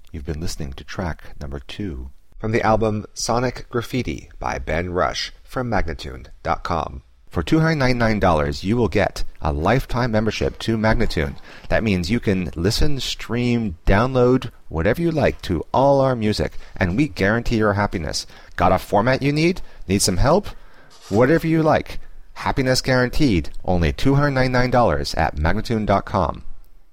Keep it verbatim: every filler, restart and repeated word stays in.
You've been listening to track number two from the album Sonic Graffiti by Ben Rush from Magnatune dot com. For two hundred ninety-nine dollars, you will get a lifetime membership to Magnatune. That means you can listen, stream, download, whatever you like to all our music, and we guarantee your happiness. Got a format you need? Need some help? Whatever you like. Happiness guaranteed. Only two hundred ninety-nine dollars at Magnatune dot com.